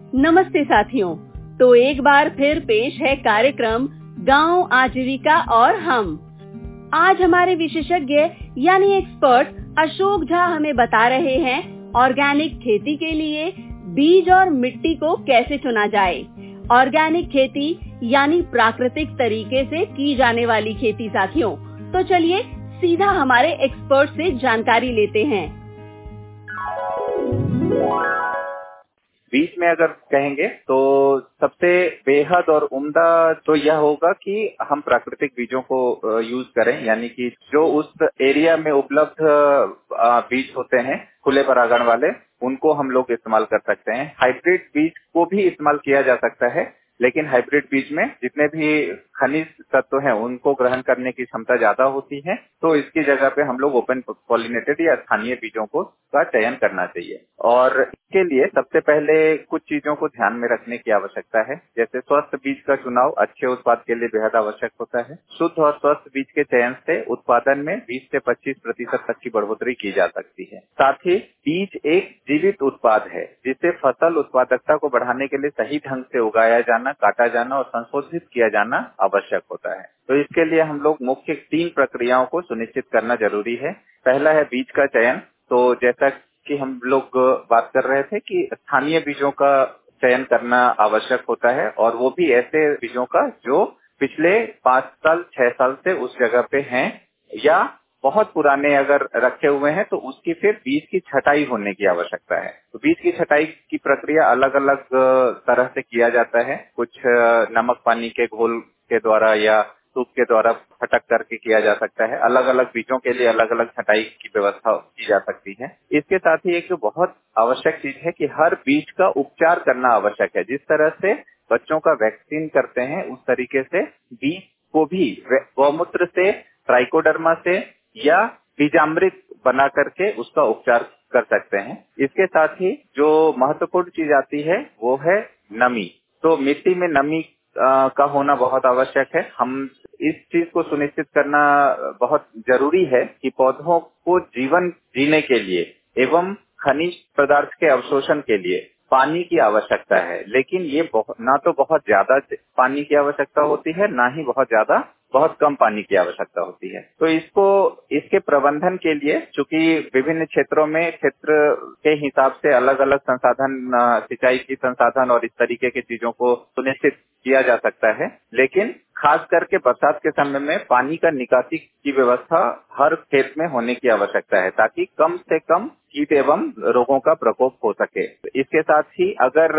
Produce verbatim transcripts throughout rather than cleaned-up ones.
नमस्ते साथियों, तो एक बार फिर पेश है कार्यक्रम गांव आजीविका और हम। आज हमारे विशेषज्ञ यानी एक्सपर्ट अशोक झा हमें बता रहे हैं ऑर्गेनिक खेती के लिए बीज और मिट्टी को कैसे चुना जाए। ऑर्गेनिक खेती यानी प्राकृतिक तरीके से की जाने वाली खेती साथियों। तो चलिए सीधा हमारे एक्सपर्ट से जानकारी लेते हैं। बीज में अगर कहेंगे तो सबसे बेहद और उम्दा तो यह होगा कि हम प्राकृतिक बीजों को यूज करें, यानी कि जो उस एरिया में उपलब्ध बीज होते हैं खुले परागण वाले, उनको हम लोग इस्तेमाल कर सकते हैं। हाइब्रिड बीज को भी इस्तेमाल किया जा सकता है, लेकिन हाइब्रिड बीज में जितने भी खनिज तत्व हैं उनको ग्रहण करने की क्षमता ज्यादा होती है, तो इसकी जगह पे हम लोग ओपन पॉलिनेटेड या स्थानीय बीजों को का चयन करना चाहिए। और इसके लिए सबसे पहले कुछ चीजों को ध्यान में रखने की आवश्यकता है, जैसे स्वस्थ बीज का चुनाव अच्छे उत्पाद के लिए बेहद आवश्यक होता है। शुद्ध और स्वस्थ बीज के चयन से उत्पादन में बीस से पच्चीस प्रतिशत तक की बढ़ोतरी की जा सकती है। साथ ही बीज एक जीवित उत्पाद है, जिसे फसल उत्पादकता को बढ़ाने के लिए सही ढंग से उगाया जाना, काटा जाना और संशोधित किया जाना आवश्यक होता है। तो इसके लिए हम लोग मुख्य तीन प्रक्रियाओं को सुनिश्चित करना जरूरी है। पहला है बीज का चयन। तो जैसा कि हम लोग बात कर रहे थे कि स्थानीय बीजों का चयन करना आवश्यक होता है, और वो भी ऐसे बीजों का जो पिछले पांच साल छह साल से उस जगह पे हैं, या बहुत पुराने अगर रखे हुए हैं तो उसकी फिर बीज की छटाई होने की आवश्यकता है। तो बीज की छटाई की प्रक्रिया अलग अलग तरह से किया जाता है। कुछ नमक पानी के घोल के द्वारा या सूप के द्वारा फटक करके किया जा सकता है। अलग अलग बीजों के लिए अलग अलग छटाई की व्यवस्था की जा सकती है। इसके साथ ही एक बहुत आवश्यक चीज है कि हर बीज का उपचार करना आवश्यक है। जिस तरह से बच्चों का वैक्सीन करते हैं, उस तरीके से बीज को भी गौमूत्र से, ट्राइकोडर्मा से या बीजामृत बना करके उसका उपचार कर सकते हैं। इसके साथ ही जो महत्वपूर्ण चीज आती है वो है नमी। तो मिट्टी में नमी आ, का होना बहुत आवश्यक है। हम इस चीज को सुनिश्चित करना बहुत जरूरी है कि पौधों को जीवन जीने के लिए एवं खनिज पदार्थ के अवशोषण के लिए पानी की आवश्यकता है, लेकिन ये ना तो बहुत ज्यादा पानी की आवश्यकता होती है, ना ही बहुत ज्यादा बहुत कम पानी की आवश्यकता होती है। तो इसको इसके प्रबंधन के लिए, चूंकि विभिन्न क्षेत्रों में क्षेत्र के हिसाब से अलग अलग संसाधन, सिंचाई की संसाधन और इस तरीके की चीजों को सुनिश्चित किया जा सकता है, लेकिन खास करके बरसात के समय में पानी का निकासी की व्यवस्था हर खेत में होने की आवश्यकता है, ताकि कम से कम कीट एवं रोगों का प्रकोप हो सके। इसके साथ ही अगर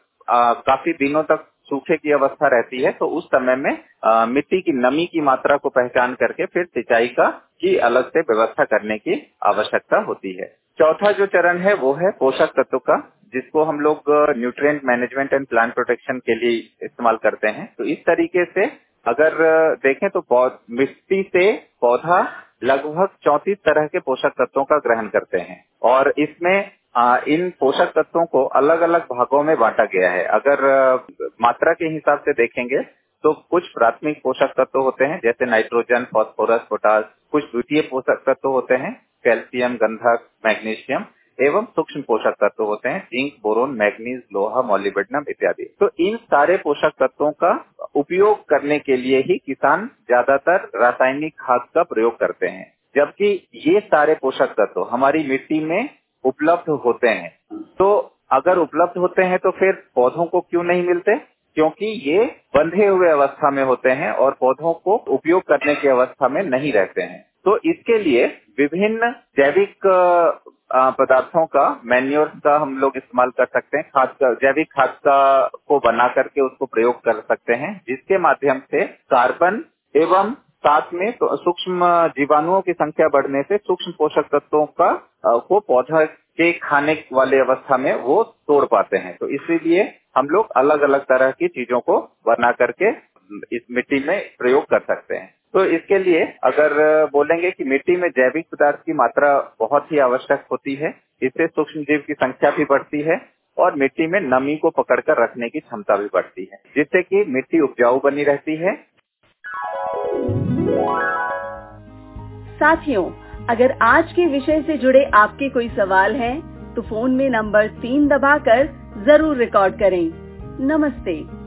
आ, काफी दिनों तक सूखे की अवस्था रहती है तो उस समय में आ, मिट्टी की नमी की मात्रा को पहचान करके फिर सिंचाई का की अलग से व्यवस्था करने की आवश्यकता होती है। चौथा जो चरण है वो है पोषक तत्व का, जिसको हम लोग nutrient management and plant protection के लिए इस्तेमाल करते हैं। तो इस तरीके से अगर देखें तो मिट्टी से पौधा लगभग चौंतीस तरह के पोषक तत्वों का ग्रहण करते हैं, और इसमें आ, इन पोषक तत्वों को अलग अलग भागों में बांटा गया है। अगर मात्रा के हिसाब से देखेंगे तो कुछ प्राथमिक पोषक तत्व होते हैं, जैसे नाइट्रोजन, फास्फोरस, पोटास। कुछ द्वितीय पोषक तत्व होते हैं, कैल्शियम, गंधक, मैग्नीशियम, एवं सूक्ष्म पोषक तत्व होते हैं, जिंक, बोरोन, मैग्नीज, लोहा, मॉलिब्डेनम इत्यादि। तो इन सारे पोषक तत्वों का उपयोग करने के लिए ही किसान ज्यादातर रासायनिक खाद का प्रयोग करते हैं, जबकि ये सारे पोषक तत्व हमारी मिट्टी में उपलब्ध होते हैं। तो अगर उपलब्ध होते हैं तो फिर पौधों को क्यों नहीं मिलते? क्योंकि ये बंधे हुए अवस्था में होते हैं और पौधों को उपयोग करने की अवस्था में नहीं रहते हैं। तो इसके लिए विभिन्न जैविक पदार्थों का, मैन्योर का हम लोग इस्तेमाल कर सकते हैं। खाद का, जैविक खाद का को बना करके उसको प्रयोग कर सकते हैं, जिसके माध्यम से कार्बन एवं साथ में तो सूक्ष्म जीवाणुओं की संख्या बढ़ने से सूक्ष्म पोषक तत्वों का को पौधा के खाने वाले अवस्था में वो तोड़ पाते हैं। तो इसीलिए हम लोग अलग अलग तरह की चीजों को बना करके इस मिट्टी में प्रयोग कर सकते हैं। तो इसके लिए अगर बोलेंगे कि मिट्टी में जैविक पदार्थ की मात्रा बहुत ही आवश्यक होती है, इससे सूक्ष्म जीव की संख्या भी बढ़ती है और मिट्टी में नमी को पकड़कर रखने की क्षमता भी बढ़ती है, जिससे कि मिट्टी उपजाऊ बनी रहती है। साथियों, अगर आज के विषय से जुड़े आपके कोई सवाल हैं, तो फोन में नंबर तीन दबाकर जरूर रिकॉर्ड करें। नमस्ते।